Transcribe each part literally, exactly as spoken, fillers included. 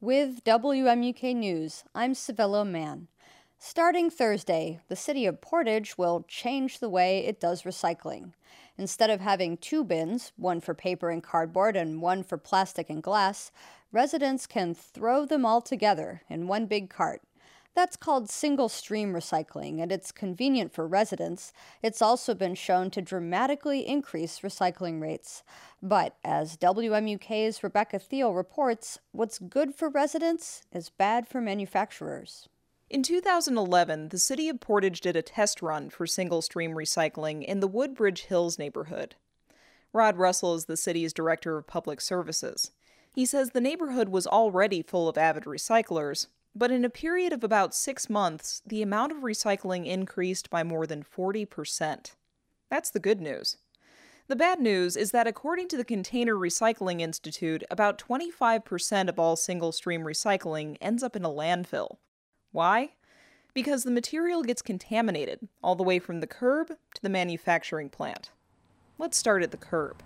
With W M U K News, I'm Savilla Mann. Starting Thursday, the city of Portage will change the way it does recycling. Instead of having two bins, one for paper and cardboard and one for plastic and glass, residents can throw them all together in one big cart. That's called single-stream recycling, and it's convenient for residents. It's also been shown to dramatically increase recycling rates. But as W M U K's Rebecca Thiel reports, what's good for residents is bad for manufacturers. In two thousand eleven, the city of Portage did a test run for single-stream recycling in the Woodbridge Hills neighborhood. Rod Russell is the city's director of public services. He says the neighborhood was already full of avid recyclers, but in a period of about six months, the amount of recycling increased by more than forty percent. That's the good news. The bad news is that according to the Container Recycling Institute, about twenty-five percent of all single-stream recycling ends up in a landfill. Why? Because the material gets contaminated all the way from the curb to the manufacturing plant. Let's start at the curb.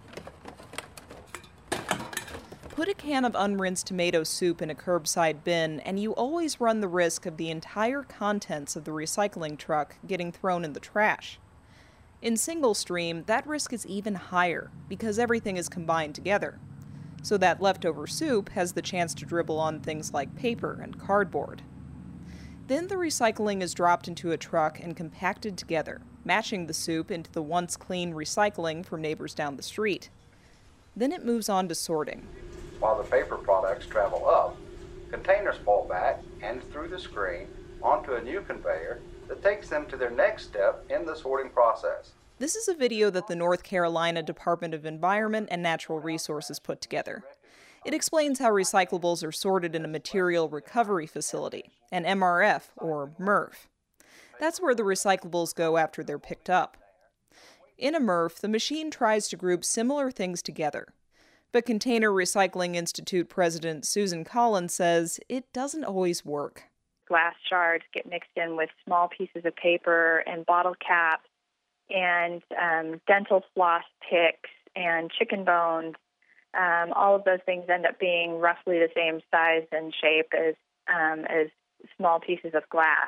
Put a can of unrinsed tomato soup in a curbside bin, and you always run the risk of the entire contents of the recycling truck getting thrown in the trash. In single stream, that risk is even higher because everything is combined together. So that leftover soup has the chance to dribble on things like paper and cardboard. Then the recycling is dropped into a truck and compacted together, matching the soup into the once clean recycling from neighbors down the street. Then it moves on to sorting. While the paper products travel up, containers fall back and through the screen onto a new conveyor that takes them to their next step in the sorting process. This is a video that the North Carolina Department of Environment and Natural Resources put together. It explains how recyclables are sorted in a material recovery facility, an M R F, or M R F. That's where the recyclables go after they're picked up. In a M R F, the machine tries to group similar things together. But Container Recycling Institute President Susan Collins says it doesn't always work. Glass shards get mixed in with small pieces of paper and bottle caps and um, dental floss picks and chicken bones. Um, all of those things end up being roughly the same size and shape as um, as small pieces of glass.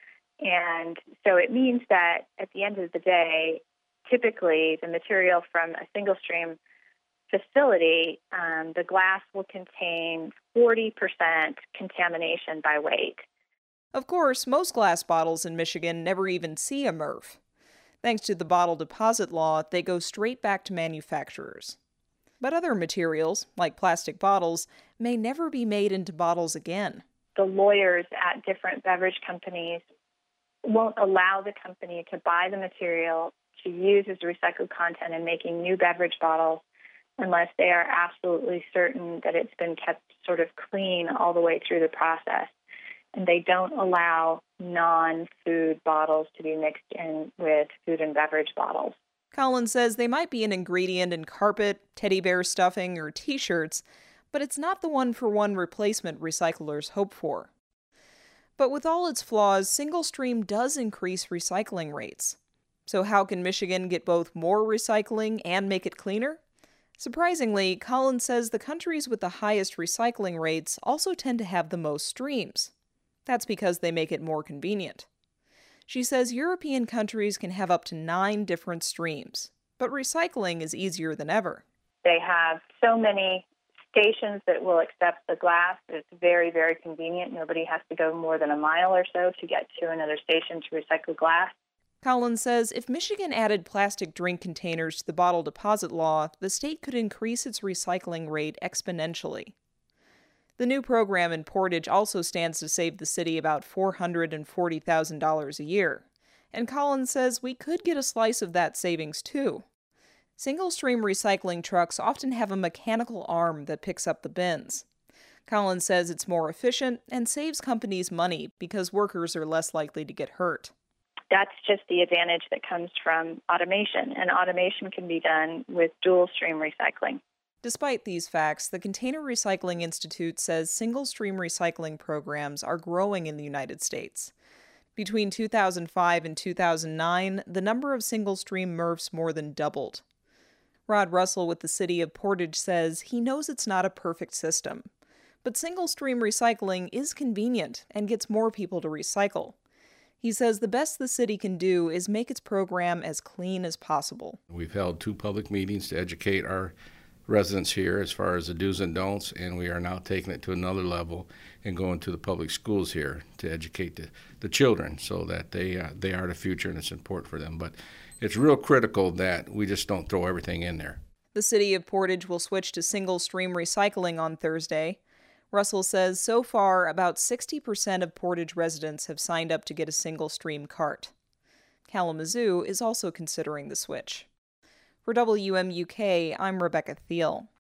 And so it means that at the end of the day, typically the material from a single stream facility, um, the glass will contain forty percent contamination by weight. Of course, most glass bottles in Michigan never even see a M R F. Thanks to the bottle deposit law, they go straight back to manufacturers. But other materials, like plastic bottles, may never be made into bottles again. The lawyers at different beverage companies won't allow the company to buy the material to use as recycled content in making new beverage bottles unless they are absolutely certain that it's been kept sort of clean all the way through the process. And they don't allow non-food bottles to be mixed in with food and beverage bottles. Collins says they might be an ingredient in carpet, teddy bear stuffing, or T-shirts, but it's not the one-for-one replacement recyclers hope for. But with all its flaws, single stream does increase recycling rates. So how can Michigan get both more recycling and make it cleaner? Surprisingly, Collins says the countries with the highest recycling rates also tend to have the most streams. That's because they make it more convenient. She says European countries can have up to nine different streams, but recycling is easier than ever. They have so many stations that will accept the glass that it's very, very convenient. Nobody has to go more than a mile or so to get to another station to recycle glass. Collins says if Michigan added plastic drink containers to the bottle deposit law, the state could increase its recycling rate exponentially. The new program in Portage also stands to save the city about four hundred forty thousand dollars a year, and Collins says we could get a slice of that savings too. Single-stream recycling trucks often have a mechanical arm that picks up the bins. Collins says it's more efficient and saves companies money because workers are less likely to get hurt. That's just the advantage that comes from automation, and automation can be done with dual-stream recycling. Despite these facts, the Container Recycling Institute says single-stream recycling programs are growing in the United States. Between two thousand five and two thousand nine, the number of single-stream M R Fs more than doubled. Rod Russell with the city of Portage says he knows it's not a perfect system, But single-stream recycling is convenient and gets more people to recycle. He says the best the city can do is make its program as clean as possible. We've held two public meetings to educate our residents here as far as the do's and don'ts, and we are now taking it to another level and going to the public schools here to educate the, the children so that they uh, they are the future and it's important for them. But it's real critical that we just don't throw everything in there. The city of Portage will switch to single-stream recycling on Thursday. Russell says so far about sixty percent of Portage residents have signed up to get a single-stream cart. Kalamazoo is also considering the switch. For W M U K, I'm Rebecca Thiel.